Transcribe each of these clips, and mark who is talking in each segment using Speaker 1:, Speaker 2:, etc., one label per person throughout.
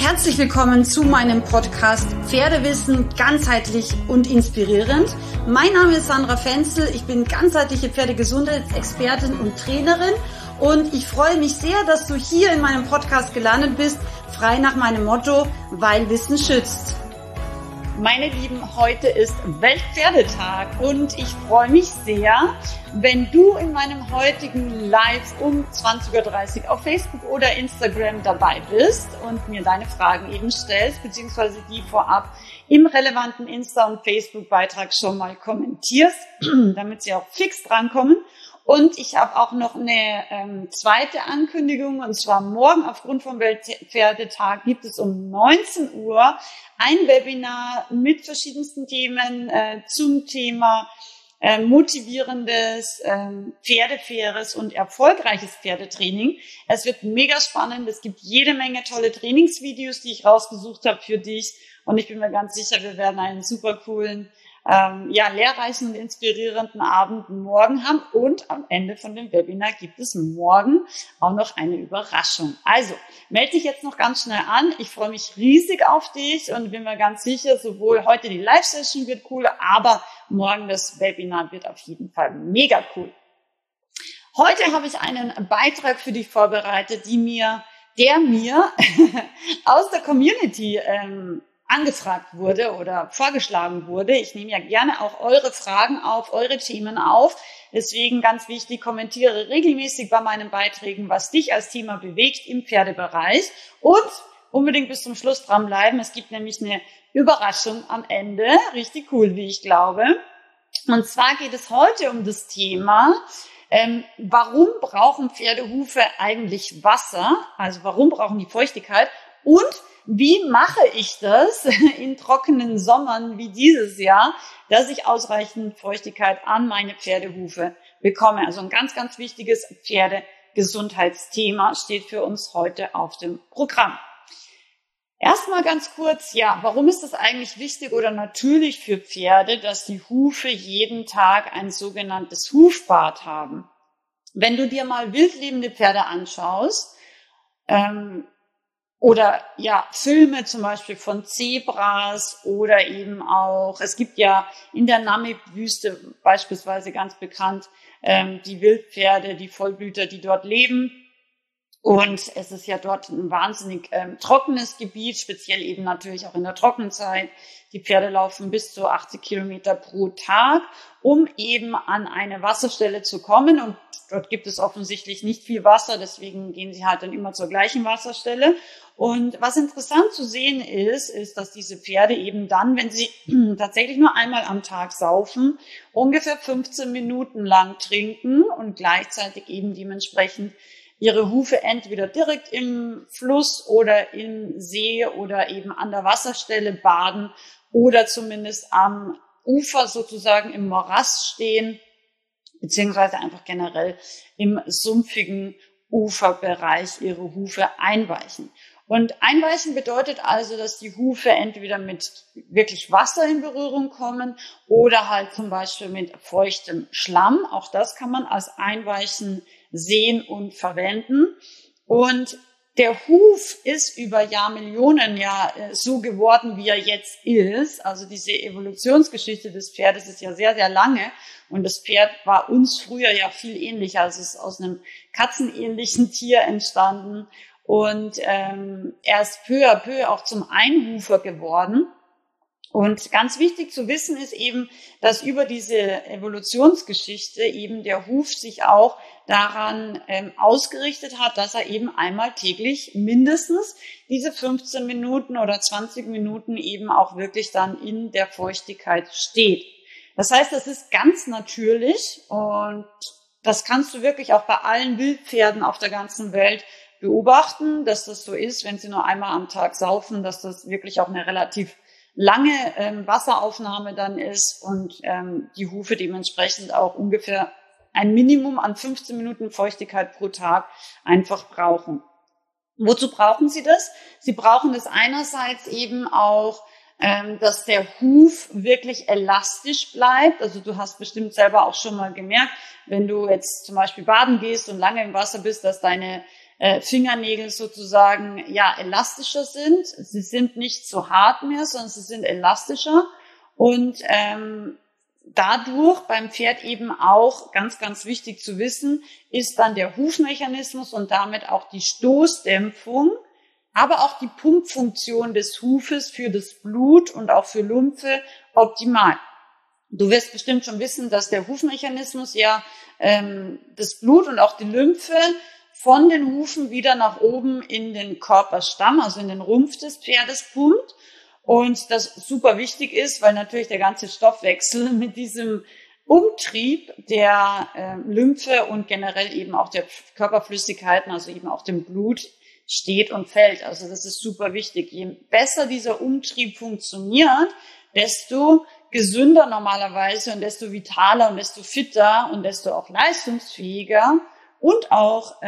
Speaker 1: Herzlich willkommen zu meinem Podcast Pferdewissen ganzheitlich und inspirierend. Mein Name ist Sandra Fenzel, ich bin ganzheitliche Pferdegesundheitsexpertin und Trainerin und ich freue mich sehr, dass du hier in meinem Podcast gelandet bist, frei nach meinem Motto, weil Wissen schützt. Meine Lieben, heute ist Weltpferdetag und ich freue mich sehr, wenn du in meinem heutigen Live um 20.30 Uhr auf Facebook oder Instagram dabei bist und mir deine Fragen eben stellst, beziehungsweise die vorab im relevanten Insta- und Facebook-Beitrag schon mal kommentierst, damit sie auch fix drankommen. Und ich habe auch noch eine zweite Ankündigung, und zwar morgen aufgrund vom Weltpferdetag gibt es um 19 Uhr ein Webinar mit verschiedensten Themen zum Thema motivierendes, pferdefaires und erfolgreiches Pferdetraining. Es wird mega spannend, es gibt jede Menge tolle Trainingsvideos, die ich rausgesucht habe für dich, und ich bin mir ganz sicher, wir werden einen super coolen, lehrreichen und inspirierenden Abend morgen haben, und am Ende von dem Webinar gibt es morgen auch noch eine Überraschung. Also, melde dich jetzt noch ganz schnell an. Ich freue mich riesig auf dich und bin mir ganz sicher, sowohl heute die Live-Session wird cool, aber morgen das Webinar wird auf jeden Fall mega cool. Heute habe ich einen Beitrag für dich vorbereitet, der mir aus der Community angefragt wurde oder vorgeschlagen wurde. Ich nehme ja gerne auch eure Fragen auf, eure Themen auf. Deswegen ganz wichtig, kommentiere regelmäßig bei meinen Beiträgen, was dich als Thema bewegt im Pferdebereich, und unbedingt bis zum Schluss dranbleiben. Es gibt nämlich eine Überraschung am Ende. Richtig cool, wie ich glaube. Und zwar geht es heute um das Thema, warum brauchen Pferdehufe eigentlich Wasser? Also warum brauchen die Feuchtigkeit? Und wie mache ich das in trockenen Sommern wie dieses Jahr, dass ich ausreichend Feuchtigkeit an meine Pferdehufe bekomme? Also ein ganz, ganz wichtiges Pferdegesundheitsthema steht für uns heute auf dem Programm. Erstmal ganz kurz, warum ist das eigentlich wichtig oder natürlich für Pferde, dass die Hufe jeden Tag ein sogenanntes Hufbad haben? Wenn du dir mal wildlebende Pferde anschaust, oder Filme zum Beispiel von Zebras oder eben auch, es gibt ja in der Namib-Wüste beispielsweise ganz bekannt die Wildpferde, die Vollblüter, die dort leben. Und es ist ja dort ein wahnsinnig trockenes Gebiet, speziell eben natürlich auch in der Trockenzeit. Die Pferde laufen bis zu 80 Kilometer pro Tag, um eben an eine Wasserstelle zu kommen. Und dort gibt es offensichtlich nicht viel Wasser, deswegen gehen sie halt dann immer zur gleichen Wasserstelle. Und was interessant zu sehen ist, dass diese Pferde eben dann, wenn sie tatsächlich nur einmal am Tag saufen, ungefähr 15 Minuten lang trinken und gleichzeitig eben dementsprechend ihre Hufe entweder direkt im Fluss oder im See oder eben an der Wasserstelle baden oder zumindest am Ufer sozusagen im Morass stehen, beziehungsweise einfach generell im sumpfigen Uferbereich ihre Hufe einweichen. Und einweichen bedeutet also, dass die Hufe entweder mit wirklich Wasser in Berührung kommen oder halt zum Beispiel mit feuchtem Schlamm. Auch das kann man als Einweichen sehen und verwenden. Und der Huf ist über Jahrmillionen so geworden, wie er jetzt ist. Also diese Evolutionsgeschichte des Pferdes ist ja sehr, sehr lange. Und das Pferd war uns früher ja viel ähnlicher. Also es ist aus einem katzenähnlichen Tier entstanden. Und er ist peu à peu auch zum Einhufer geworden. Und ganz wichtig zu wissen ist eben, dass über diese Evolutionsgeschichte eben der Huf sich auch daran ausgerichtet hat, dass er eben einmal täglich mindestens diese 15 Minuten oder 20 Minuten eben auch wirklich dann in der Feuchtigkeit steht. Das heißt, das ist ganz natürlich, und das kannst du wirklich auch bei allen Wildpferden auf der ganzen Welt beobachten, dass das so ist, wenn sie nur einmal am Tag saufen, dass das wirklich auch eine relativ lange Wasseraufnahme dann ist und die Hufe dementsprechend auch ungefähr ein Minimum an 15 Minuten Feuchtigkeit pro Tag einfach brauchen. Wozu brauchen sie das? Sie brauchen das einerseits eben auch, dass der Huf wirklich elastisch bleibt. Also du hast bestimmt selber auch schon mal gemerkt, wenn du jetzt zum Beispiel baden gehst und lange im Wasser bist, dass deine Fingernägel sozusagen ja elastischer sind. Sie sind nicht so hart mehr, sondern sie sind elastischer und dadurch beim Pferd eben auch ganz, ganz wichtig zu wissen, ist dann der Hufmechanismus und damit auch die Stoßdämpfung, aber auch die Pumpfunktion des Hufes für das Blut und auch für Lymphe optimal. Du wirst bestimmt schon wissen, dass der Hufmechanismus ja das Blut und auch die Lymphe von den Hufen wieder nach oben in den Körperstamm, also in den Rumpf des Pferdes pumpt. Und das super wichtig ist, weil natürlich der ganze Stoffwechsel mit diesem Umtrieb der Lymphe und generell eben auch der Körperflüssigkeiten, also eben auch dem Blut, steht und fällt. Also das ist super wichtig. Je besser dieser Umtrieb funktioniert, desto gesünder normalerweise und desto vitaler und desto fitter und desto auch leistungsfähiger und auch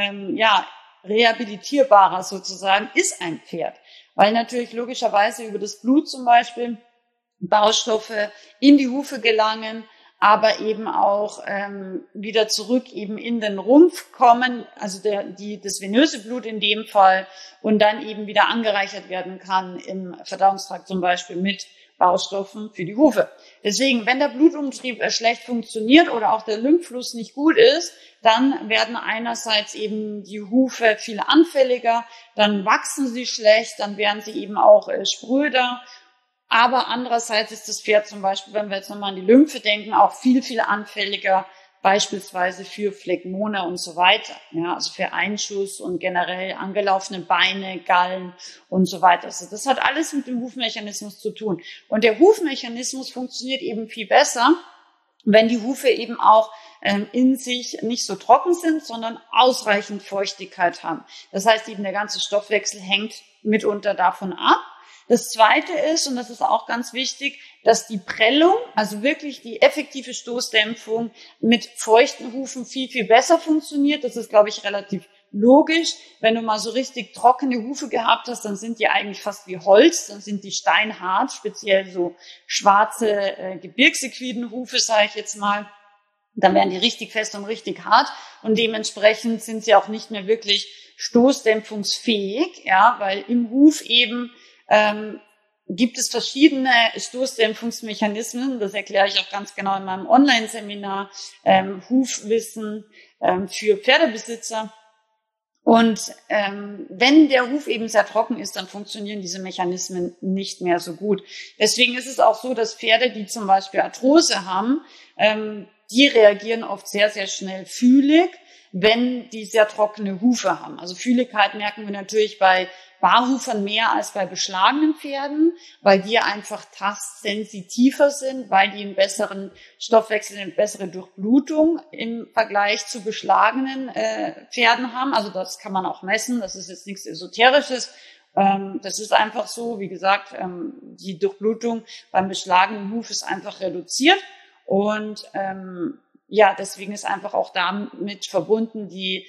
Speaker 1: rehabilitierbarer sozusagen ist ein Pferd. Weil natürlich logischerweise über das Blut zum Beispiel Baustoffe in die Hufe gelangen, aber eben auch wieder zurück eben in den Rumpf kommen, also das venöse Blut in dem Fall, und dann eben wieder angereichert werden kann im Verdauungstrakt zum Beispiel mit Baustoffen für die Hufe. Deswegen, wenn der Blutumtrieb schlecht funktioniert oder auch der Lymphfluss nicht gut ist, dann werden einerseits eben die Hufe viel anfälliger, dann wachsen sie schlecht, dann werden sie eben auch spröder. Aber andererseits ist das Pferd zum Beispiel, wenn wir jetzt nochmal an die Lymphe denken, auch viel, viel anfälliger, beispielsweise für Phlegmone und so weiter. Ja, also für Einschuss und generell angelaufene Beine, Gallen und so weiter. Also das hat alles mit dem Hufmechanismus zu tun. Und der Hufmechanismus funktioniert eben viel besser, wenn die Hufe eben auch in sich nicht so trocken sind, sondern ausreichend Feuchtigkeit haben. Das heißt, eben der ganze Stoffwechsel hängt mitunter davon ab. Das Zweite ist, und das ist auch ganz wichtig, dass die Prellung, also wirklich die effektive Stoßdämpfung mit feuchten Hufen viel, viel besser funktioniert. Das ist, glaube ich, relativ logisch. Wenn du mal so richtig trockene Hufe gehabt hast, dann sind die eigentlich fast wie Holz, dann sind die steinhart, speziell so schwarze Gebirgsequidenhufe, sage ich jetzt mal. Dann werden die richtig fest und richtig hart und dementsprechend sind sie auch nicht mehr wirklich stoßdämpfungsfähig, ja, weil im Huf eben gibt es verschiedene Stoßdämpfungsmechanismen. Das erkläre ich auch ganz genau in meinem Online-Seminar Hufwissen für Pferdebesitzer. Und wenn der Huf eben sehr trocken ist, dann funktionieren diese Mechanismen nicht mehr so gut. Deswegen ist es auch so, dass Pferde, die zum Beispiel Arthrose haben, die reagieren oft sehr, sehr schnell fühlig, wenn die sehr trockene Hufe haben. Also Fühligkeit merken wir natürlich bei Barhufern mehr als bei beschlagenen Pferden, weil die einfach tastsensitiver sind, weil die einen besseren Stoffwechsel, eine bessere Durchblutung im Vergleich zu beschlagenen Pferden haben. Also das kann man auch messen, das ist jetzt nichts Esoterisches. Das ist einfach so, wie gesagt, die Durchblutung beim beschlagenen Huf ist einfach reduziert und deswegen ist einfach auch damit verbunden die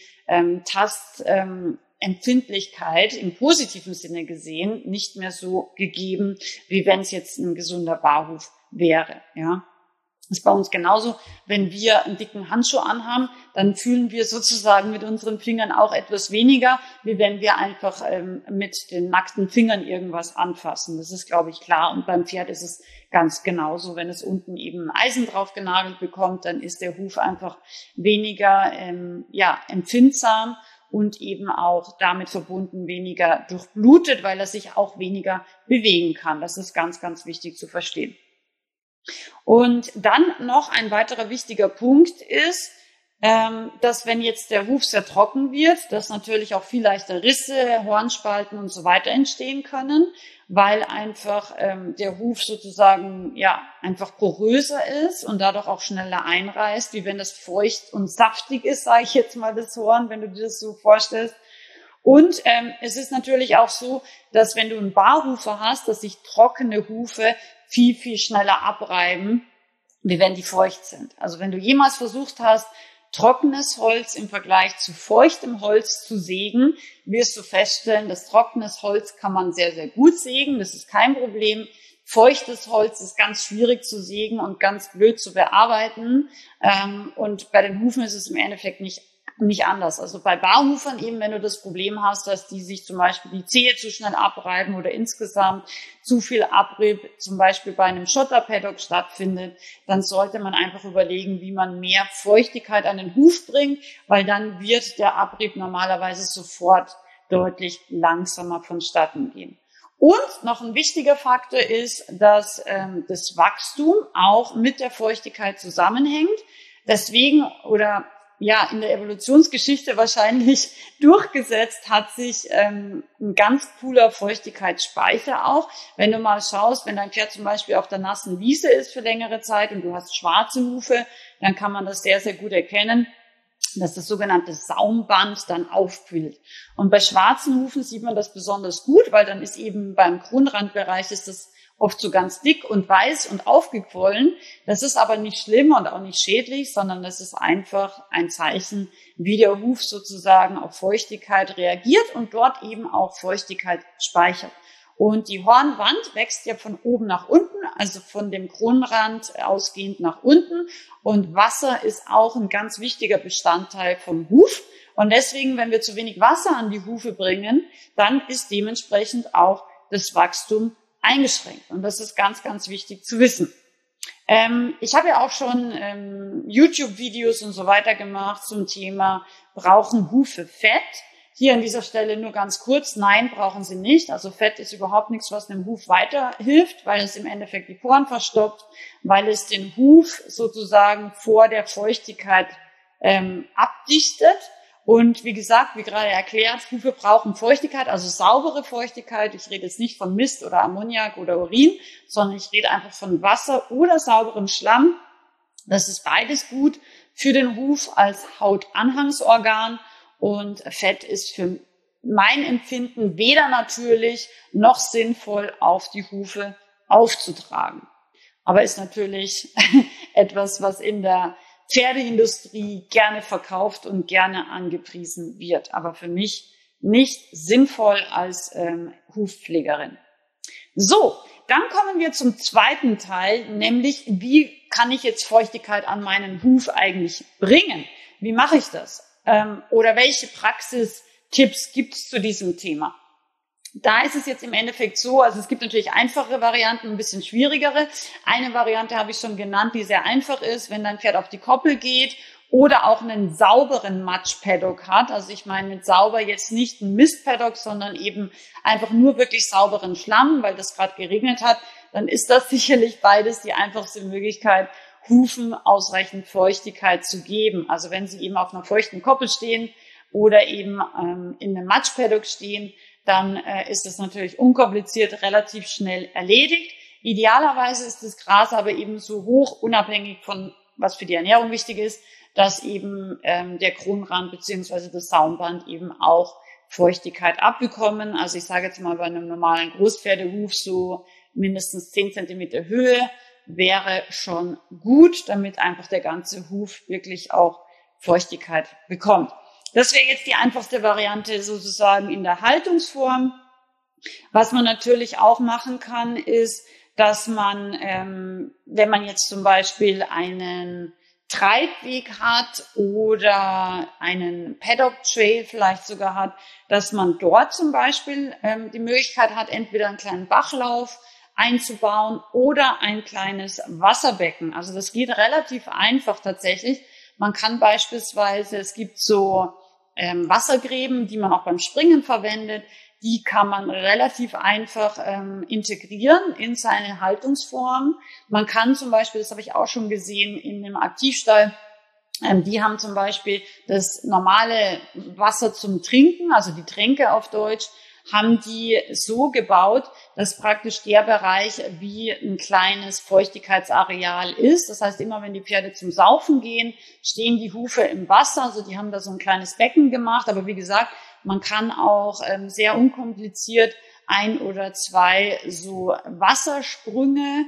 Speaker 1: Empfindlichkeit im positiven Sinne gesehen nicht mehr so gegeben, wie wenn es jetzt ein gesunder Barhuf wäre. Ja, das ist bei uns genauso. Wenn wir einen dicken Handschuh anhaben, dann fühlen wir sozusagen mit unseren Fingern auch etwas weniger, wie wenn wir einfach mit den nackten Fingern irgendwas anfassen. Das ist, glaube ich, klar. Und beim Pferd ist es ganz genauso. Wenn es unten eben Eisen drauf genagelt bekommt, dann ist der Huf einfach weniger empfindsam und eben auch damit verbunden weniger durchblutet, weil er sich auch weniger bewegen kann. Das ist ganz, ganz wichtig zu verstehen. Und dann noch ein weiterer wichtiger Punkt ist, dass wenn jetzt der Huf sehr trocken wird, dass natürlich auch viel leichter Risse, Hornspalten und so weiter entstehen können, weil einfach der Huf sozusagen einfach poröser ist und dadurch auch schneller einreißt, wie wenn das feucht und saftig ist, sage ich jetzt mal, das Horn, wenn du dir das so vorstellst. Und es ist natürlich auch so, dass wenn du einen Barhufer hast, dass sich trockene Hufe viel, viel schneller abreiben, wie wenn die feucht sind. Also wenn du jemals versucht hast, trockenes Holz im Vergleich zu feuchtem Holz zu sägen, wirst du feststellen, dass trockenes Holz kann man sehr, sehr gut sägen. Das ist kein Problem. Feuchtes Holz ist ganz schwierig zu sägen und ganz blöd zu bearbeiten. Und bei den Hufen ist es im Endeffekt nicht nicht anders. Also bei Barhufern eben, wenn du das Problem hast, dass die sich zum Beispiel die Zehe zu schnell abreiben oder insgesamt zu viel Abrieb zum Beispiel bei einem Schotterpaddock stattfindet, dann sollte man einfach überlegen, wie man mehr Feuchtigkeit an den Huf bringt, weil dann wird der Abrieb normalerweise sofort deutlich langsamer vonstatten gehen. Und noch ein wichtiger Faktor ist, dass das Wachstum auch mit der Feuchtigkeit zusammenhängt. Deswegen oder ja in der Evolutionsgeschichte wahrscheinlich durchgesetzt hat sich ein ganz cooler Feuchtigkeitsspeicher auch. Wenn du mal schaust, wenn dein Pferd zum Beispiel auf der nassen Wiese ist für längere Zeit und du hast schwarze Hufe, dann kann man das sehr, sehr gut erkennen, dass das sogenannte Saumband dann aufquillt. Und bei schwarzen Hufen sieht man das besonders gut, weil dann ist eben beim Kronrandbereich ist das oft so ganz dick und weiß und aufgequollen. Das ist aber nicht schlimm und auch nicht schädlich, sondern das ist einfach ein Zeichen, wie der Huf sozusagen auf Feuchtigkeit reagiert und dort eben auch Feuchtigkeit speichert. Und die Hornwand wächst ja von oben nach unten, also von dem Kronrand ausgehend nach unten. Und Wasser ist auch ein ganz wichtiger Bestandteil vom Huf. Und deswegen, wenn wir zu wenig Wasser an die Hufe bringen, dann ist dementsprechend auch das Wachstum eingeschränkt. Und das ist ganz, ganz wichtig zu wissen. Ich habe ja auch schon YouTube-Videos und so weiter gemacht zum Thema, brauchen Hufe Fett? Hier an dieser Stelle nur ganz kurz, nein, brauchen sie nicht. Also Fett ist überhaupt nichts, was dem Huf weiterhilft, weil es im Endeffekt die Poren verstopft, weil es den Huf sozusagen vor der Feuchtigkeit abdichtet. Und wie gesagt, wie gerade erklärt, Hufe brauchen Feuchtigkeit, also saubere Feuchtigkeit. Ich rede jetzt nicht von Mist oder Ammoniak oder Urin, sondern ich rede einfach von Wasser oder sauberem Schlamm. Das ist beides gut für den Huf als Hautanhangsorgan. Und Fett ist für mein Empfinden weder natürlich noch sinnvoll auf die Hufe aufzutragen. Aber ist natürlich etwas, was in der Pferdeindustrie gerne verkauft und gerne angepriesen wird. Aber für mich nicht sinnvoll als Hufpflegerin. So, dann kommen wir zum zweiten Teil, nämlich wie kann ich jetzt Feuchtigkeit an meinen Huf eigentlich bringen? Wie mache ich das? Oder welche Praxistipps gibt es zu diesem Thema? Da ist es jetzt im Endeffekt so, also es gibt natürlich einfache Varianten, ein bisschen schwierigere. Eine Variante habe ich schon genannt, die sehr einfach ist, wenn dein Pferd auf die Koppel geht oder auch einen sauberen Matschpaddock hat. Also ich meine mit sauber jetzt nicht ein Mistpaddock, sondern eben einfach nur wirklich sauberen Schlamm, weil das gerade geregnet hat. Dann ist das sicherlich beides die einfachste Möglichkeit, Hufen ausreichend Feuchtigkeit zu geben. Also wenn sie eben auf einer feuchten Koppel stehen oder eben in einem Matschpaddock stehen, dann ist das natürlich unkompliziert, relativ schnell erledigt. Idealerweise ist das Gras aber eben so hoch, unabhängig von, was für die Ernährung wichtig ist, dass eben der Kronrand beziehungsweise das Saumband eben auch Feuchtigkeit abbekommen. Also ich sage jetzt mal bei einem normalen Großpferdehuf so mindestens 10 Zentimeter Höhe wäre schon gut, damit einfach der ganze Huf wirklich auch Feuchtigkeit bekommt. Das wäre jetzt die einfachste Variante sozusagen in der Haltungsform. Was man natürlich auch machen kann, ist, dass man, wenn man jetzt zum Beispiel einen Treibweg hat oder einen Paddock Trail vielleicht sogar hat, dass man dort zum Beispiel die Möglichkeit hat, entweder einen kleinen Bachlauf einzubauen oder ein kleines Wasserbecken. Also das geht relativ einfach tatsächlich. Man kann beispielsweise, es gibt so Wassergräben, die man auch beim Springen verwendet, die kann man relativ einfach integrieren in seine Haltungsform. Man kann zum Beispiel, das habe ich auch schon gesehen, in einem Aktivstall, die haben zum Beispiel das normale Wasser zum Trinken, also die Tränke auf Deutsch, haben die so gebaut, dass praktisch der Bereich wie ein kleines Feuchtigkeitsareal ist. Das heißt, immer wenn die Pferde zum Saufen gehen, stehen die Hufe im Wasser. Also die haben da so ein kleines Becken gemacht. Aber wie gesagt, man kann auch sehr unkompliziert 1 oder 2 so Wassersprünge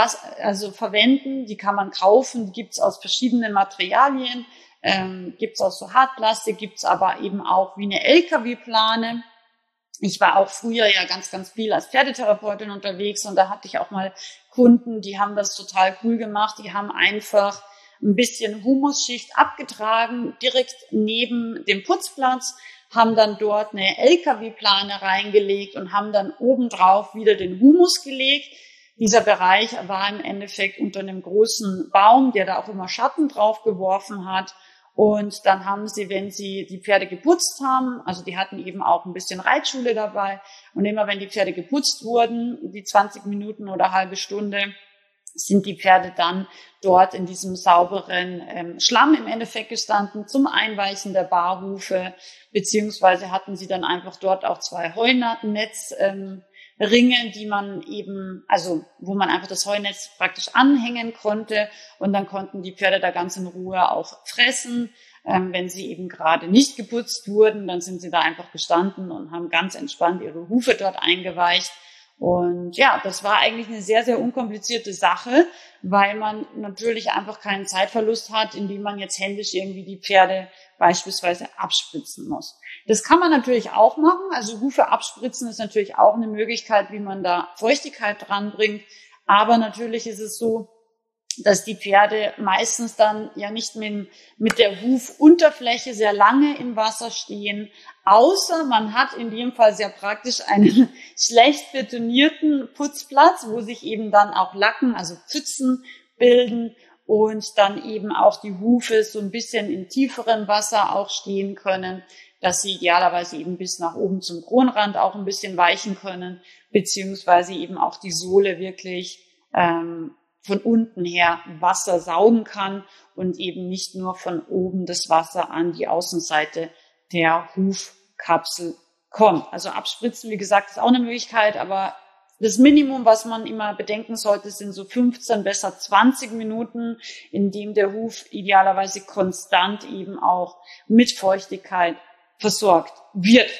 Speaker 1: also verwenden. Die kann man kaufen. Die gibt's aus verschiedenen Materialien. Gibt's aus so Hartplastik, gibt's aber eben auch wie eine LKW-Plane. Ich war auch früher ja ganz, ganz viel als Pferdetherapeutin unterwegs und da hatte ich auch mal Kunden, die haben das total cool gemacht. Die haben einfach ein bisschen Humusschicht abgetragen, direkt neben dem Putzplatz, haben dann dort eine LKW-Plane reingelegt und haben dann obendrauf wieder den Humus gelegt. Dieser Bereich war im Endeffekt unter einem großen Baum, der da auch immer Schatten drauf geworfen hat. Und dann haben sie, wenn sie die Pferde geputzt haben, also die hatten eben auch ein bisschen Reitschule dabei, und immer wenn die Pferde geputzt wurden, die 20 Minuten oder halbe Stunde, sind die Pferde dann dort in diesem sauberen Schlamm im Endeffekt gestanden zum Einweichen der Barhufe, beziehungsweise hatten sie dann einfach dort auch 2 Heunetzringe, die man eben, also wo man einfach das Heunetz praktisch anhängen konnte, und dann konnten die Pferde da ganz in Ruhe auch fressen. Wenn sie eben gerade nicht geputzt wurden, dann sind sie da einfach gestanden und haben ganz entspannt ihre Hufe dort eingeweicht. Und ja, das war eigentlich eine sehr, sehr unkomplizierte Sache, weil man natürlich einfach keinen Zeitverlust hat, indem man jetzt händisch irgendwie die Pferde beispielsweise abspritzen muss. Das kann man natürlich auch machen. Also Hufe abspritzen ist natürlich auch eine Möglichkeit, wie man da Feuchtigkeit dranbringt. Aber natürlich ist es so, dass die Pferde meistens dann ja nicht mit der Hufunterfläche sehr lange im Wasser stehen, außer man hat in dem Fall sehr praktisch einen schlecht betonierten Putzplatz, wo sich eben dann auch Lacken, also Pfützen bilden und dann eben auch die Hufe so ein bisschen in tieferem Wasser auch stehen können, dass sie idealerweise eben bis nach oben zum Kronrand auch ein bisschen weichen können, beziehungsweise eben auch die Sohle wirklich von unten her Wasser saugen kann und eben nicht nur von oben das Wasser an die Außenseite der Hufkapsel kommt. Also abspritzen, wie gesagt, ist auch eine Möglichkeit, aber das Minimum, was man immer bedenken sollte, sind so 15, besser 20 Minuten, in dem der Huf idealerweise konstant eben auch mit Feuchtigkeit versorgt wird.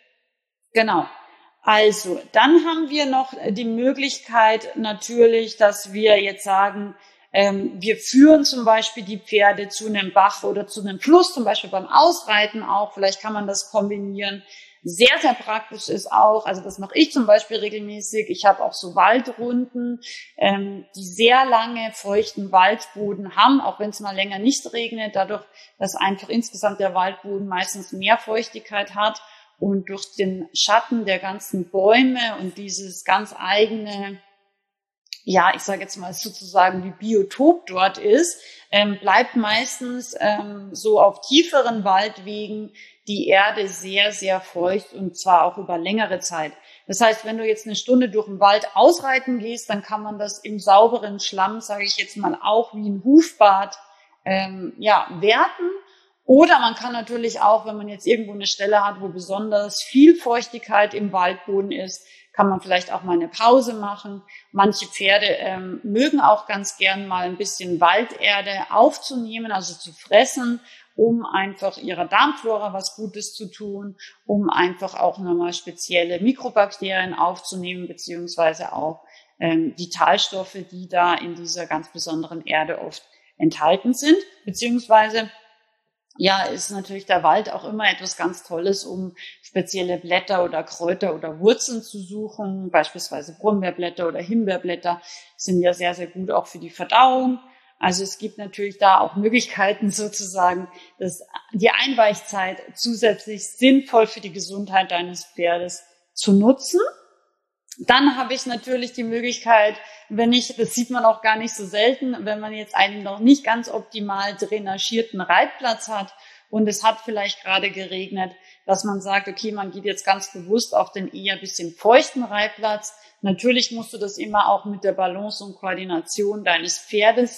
Speaker 1: Genau. Also, dann haben wir noch die Möglichkeit natürlich, dass wir jetzt sagen, wir führen zum Beispiel die Pferde zu einem Bach oder zu einem Fluss, zum Beispiel beim Ausreiten auch. Vielleicht kann man das kombinieren. Sehr, sehr praktisch ist auch, also das mache ich zum Beispiel regelmäßig. Ich habe auch so Waldrunden, die sehr lange feuchten Waldboden haben, auch wenn es mal länger nicht regnet, dadurch, dass einfach insgesamt der Waldboden meistens mehr Feuchtigkeit hat. Und durch den Schatten der ganzen Bäume und dieses ganz eigene, ja, ich sage jetzt mal sozusagen wie Biotop dort ist, bleibt meistens so auf tieferen Waldwegen die Erde sehr, sehr feucht, und zwar auch über längere Zeit. Das heißt, wenn du jetzt eine Stunde durch den Wald ausreiten gehst, dann kann man das im sauberen Schlamm, sage ich jetzt mal, auch wie ein Hufbad werten. Oder man kann natürlich auch, wenn man jetzt irgendwo eine Stelle hat, wo besonders viel Feuchtigkeit im Waldboden ist, kann man vielleicht auch mal eine Pause machen. Manche Pferde mögen auch ganz gern mal ein bisschen Walderde aufzunehmen, also zu fressen, um einfach ihrer Darmflora was Gutes zu tun, um einfach auch nochmal spezielle Mikrobakterien aufzunehmen, beziehungsweise auch Vitalstoffe, die da in dieser ganz besonderen Erde oft enthalten sind, beziehungsweise ja, ist natürlich der Wald auch immer etwas ganz Tolles, um spezielle Blätter oder Kräuter oder Wurzeln zu suchen. Beispielsweise Brombeerblätter oder Himbeerblätter sind ja sehr, sehr gut auch für die Verdauung. Also es gibt natürlich da auch Möglichkeiten sozusagen, dass die Einweichzeit zusätzlich sinnvoll für die Gesundheit deines Pferdes zu nutzen. Dann habe ich natürlich die Möglichkeit, das sieht man auch gar nicht so selten, wenn man jetzt einen noch nicht ganz optimal drainagierten Reitplatz hat und es hat vielleicht gerade geregnet, dass man sagt, okay, man geht jetzt ganz bewusst auf den eher ein bisschen feuchten Reitplatz. Natürlich musst du das immer auch mit der Balance und Koordination deines Pferdes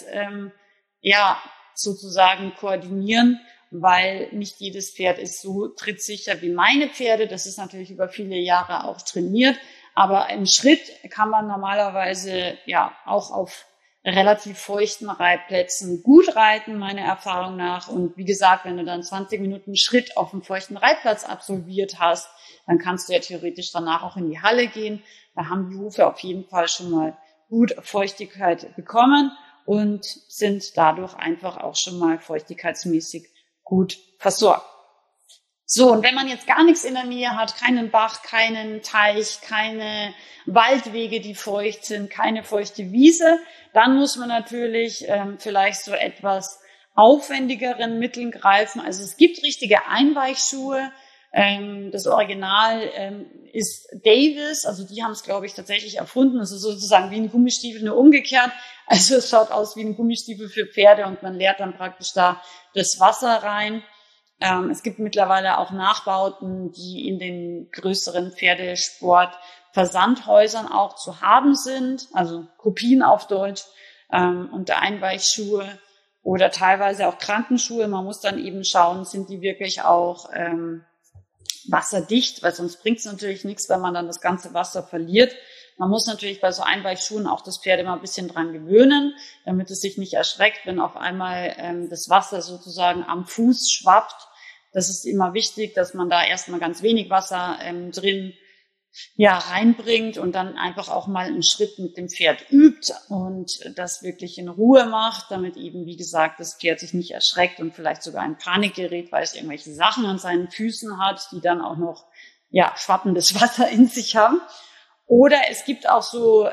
Speaker 1: sozusagen koordinieren, weil nicht jedes Pferd ist so trittsicher wie meine Pferde. Das ist natürlich über viele Jahre auch trainiert. Aber im Schritt kann man normalerweise ja auch auf relativ feuchten Reitplätzen gut reiten, meiner Erfahrung nach. Und wie gesagt, wenn du dann 20 Minuten Schritt auf dem feuchten Reitplatz absolviert hast, dann kannst du ja theoretisch danach auch in die Halle gehen. Da haben die Hufe auf jeden Fall schon mal gut Feuchtigkeit bekommen und sind dadurch einfach auch schon mal feuchtigkeitsmäßig gut versorgt. So, und wenn man jetzt gar nichts in der Nähe hat, keinen Bach, keinen Teich, keine Waldwege, die feucht sind, keine feuchte Wiese, dann muss man natürlich vielleicht so etwas aufwendigeren Mitteln greifen. Also es gibt richtige Einweichschuhe. Das Original ist Davis, also die haben es, glaube ich, tatsächlich erfunden. Also sozusagen wie ein Gummistiefel, nur umgekehrt. Also es schaut aus wie ein Gummistiefel für Pferde und man leert dann praktisch da das Wasser rein. Es gibt mittlerweile auch Nachbauten, die in den größeren Pferdesport-Versandhäusern auch zu haben sind, also Kopien auf Deutsch, und Einweichschuhe oder teilweise auch Krankenschuhe. Man muss dann eben schauen, sind die wirklich auch wasserdicht, weil sonst bringt es natürlich nichts, wenn man dann das ganze Wasser verliert. Man muss natürlich bei so Einweichschuhen auch das Pferd immer ein bisschen dran gewöhnen, damit es sich nicht erschreckt, wenn auf einmal das Wasser sozusagen am Fuß schwappt. Das ist immer wichtig, dass man da erstmal ganz wenig Wasser drin reinbringt und dann einfach auch mal einen Schritt mit dem Pferd übt und das wirklich in Ruhe macht, damit eben, wie gesagt, das Pferd sich nicht erschreckt und vielleicht sogar in Panik gerät, weil es irgendwelche Sachen an seinen Füßen hat, die dann auch noch schwappendes Wasser in sich haben. Oder es gibt auch so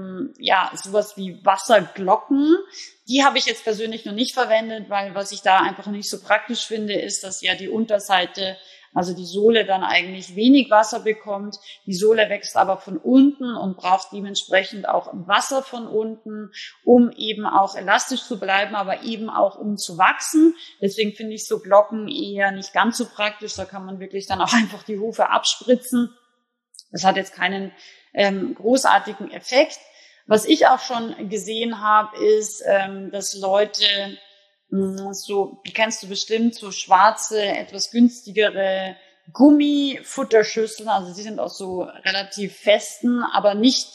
Speaker 1: sowas wie Wasserglocken. Die habe ich jetzt persönlich noch nicht verwendet, weil was ich da einfach nicht so praktisch finde, ist, dass ja die Unterseite, also die Sohle, dann eigentlich wenig Wasser bekommt. Die Sohle wächst aber von unten und braucht dementsprechend auch Wasser von unten, um eben auch elastisch zu bleiben, aber eben auch um zu wachsen. Deswegen finde ich so Glocken eher nicht ganz so praktisch. Da kann man wirklich dann auch einfach die Hufe abspritzen. Das hat jetzt keinen großartigen Effekt. Was ich auch schon gesehen habe, ist, dass Leute die kennst du bestimmt, so schwarze, etwas günstigere Gummifutterschüsseln, also die sind aus so relativ festen, aber nicht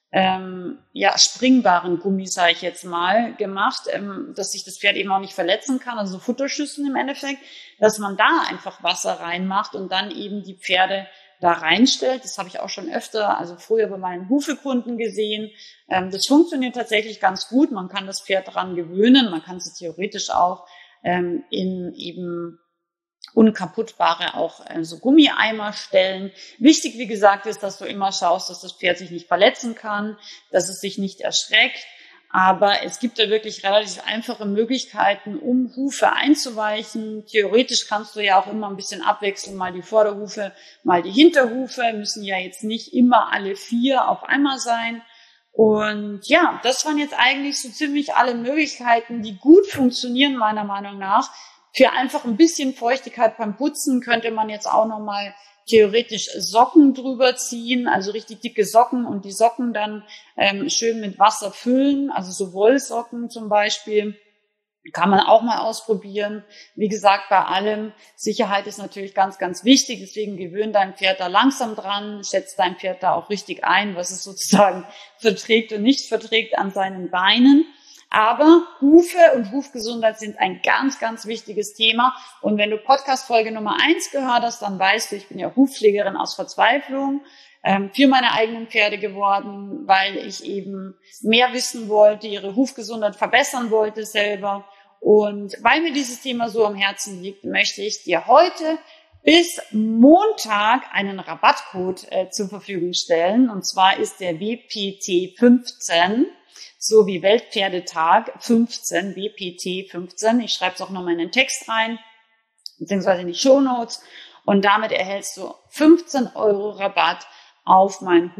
Speaker 1: springbaren Gummi, sage ich jetzt mal, gemacht, dass sich das Pferd eben auch nicht verletzen kann, also Futterschüsseln im Endeffekt, dass man da einfach Wasser reinmacht und dann eben die Pferde da reinstellt. Das habe ich auch schon öfter, also früher bei meinen Hufekunden gesehen. Das funktioniert tatsächlich ganz gut. Man kann das Pferd daran gewöhnen. Man kann sie theoretisch auch in eben unkaputtbare auch so Gummieimer stellen. Wichtig, wie gesagt, ist, dass du immer schaust, dass das Pferd sich nicht verletzen kann, dass es sich nicht erschreckt. Aber es gibt da wirklich relativ einfache Möglichkeiten, um Hufe einzuweichen. Theoretisch kannst du ja auch immer ein bisschen abwechseln, mal die Vorderhufe, mal die Hinterhufe. Müssen ja jetzt nicht immer alle 4 auf einmal sein. Und ja, das waren jetzt eigentlich so ziemlich alle Möglichkeiten, die gut funktionieren, meiner Meinung nach. Für einfach ein bisschen Feuchtigkeit beim Putzen könnte man jetzt auch nochmal theoretisch Socken drüber ziehen, also richtig dicke Socken und die Socken dann schön mit Wasser füllen, also so Wollsocken zum Beispiel, kann man auch mal ausprobieren. Wie gesagt, bei allem, Sicherheit ist natürlich ganz, ganz wichtig, deswegen gewöhn dein Pferd da langsam dran, schätzt dein Pferd da auch richtig ein, was es sozusagen verträgt und nicht verträgt an seinen Beinen. Aber Hufe und Hufgesundheit sind ein ganz, ganz wichtiges Thema. Und wenn du Podcast-Folge Nummer 1 gehört hast, dann weißt du, ich bin ja Hufpflegerin aus Verzweiflung, für meine eigenen Pferde geworden, weil ich eben mehr wissen wollte, ihre Hufgesundheit verbessern wollte selber. Und weil mir dieses Thema so am Herzen liegt, möchte ich dir heute bis Montag einen Rabattcode zur Verfügung stellen. Und zwar ist der WPT 15. So wie Weltpferdetag 15, WPT 15. Ich schreibe es auch nochmal in den Text rein, beziehungsweise in die Shownotes. Und damit erhältst du 15 € Rabatt auf mein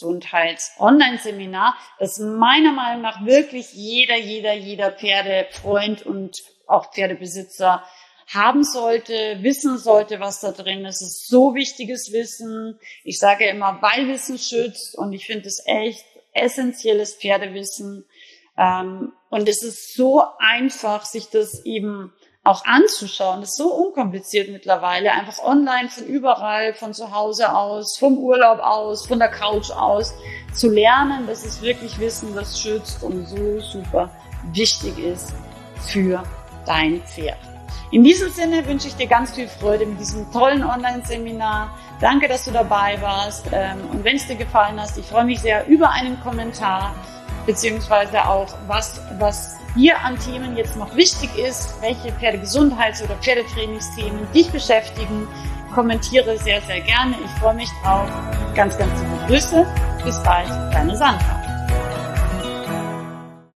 Speaker 1: Hufgesundheits-Online-Seminar, das meiner Meinung nach wirklich jeder Pferdefreund und auch Pferdebesitzer haben sollte, wissen sollte, was da drin ist. Es ist so wichtiges Wissen. Ich sage immer, weil Wissen schützt, und ich finde es echt essentielles Pferdewissen. Und es ist so einfach, sich das eben auch anzuschauen. Das ist so unkompliziert mittlerweile. Einfach online, von überall, von zu Hause aus, vom Urlaub aus, von der Couch aus zu lernen. Das ist wirklich Wissen, das schützt und so super wichtig ist für dein Pferd. In diesem Sinne wünsche ich dir ganz viel Freude mit diesem tollen Online-Seminar. Danke, dass du dabei warst. Und wenn es dir gefallen hat, ich freue mich sehr über einen Kommentar. beziehungsweise auch was hier an Themen jetzt noch wichtig ist, welche Pferdegesundheits- oder Pferdetrainingsthemen dich beschäftigen. Kommentiere sehr, sehr gerne. Ich freue mich drauf. Ganz, ganz liebe Grüße. Bis bald, deine Sandra.